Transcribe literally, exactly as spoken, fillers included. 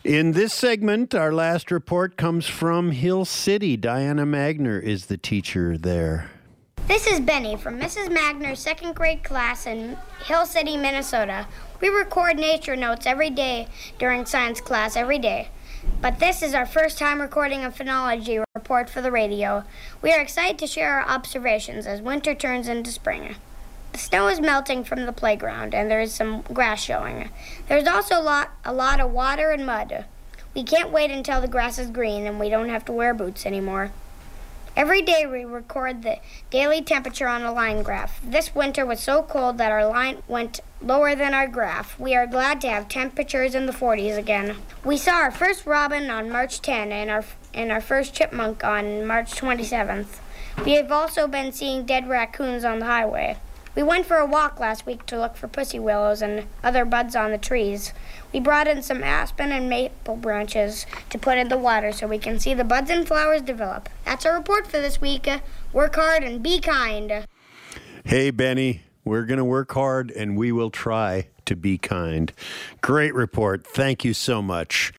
In this segment, our last report comes from Hill City. Diana Magner is the teacher there. This is Benny from Missus Magner's second grade class in Hill City, Minnesota. We record nature notes every day during science class every day. But this is our first time recording a phenology report for the radio. We are excited to share our observations as winter turns into spring. The snow is melting from the playground, and there is some grass showing. There's also a lot, a lot of water and mud. We can't wait until the grass is green and we don't have to wear boots anymore. Every day we record the daily temperature on a line graph. This winter was so cold that our line went lower than our graph. We are glad to have temperatures in the forties again. We saw our first robin on March tenth and our, and our first chipmunk on March twenty-seventh. We have also been seeing dead raccoons on the highway. We went for a walk last week to look for pussy willows and other buds on the trees. We brought in some aspen and maple branches to put in the water so we can see the buds and flowers develop. That's our report for this week. Work hard and be kind. Hey, Benny, we're going to work hard and we will try to be kind. Great report. Thank you so much.